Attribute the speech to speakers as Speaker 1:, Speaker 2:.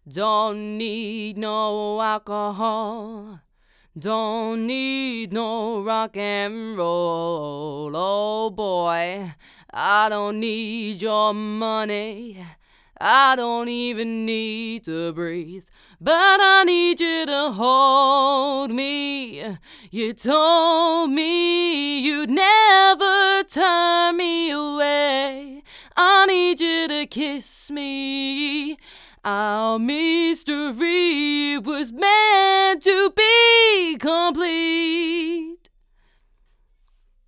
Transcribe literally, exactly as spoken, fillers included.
Speaker 1: Don't need no alcohol. Don't need no rock and roll. Oh boy, I don't need your money. I don't even need to breathe, but I need you to hold me. You told me you'd never turn me away. I need you to kiss me. Our mystery was meant to be complete.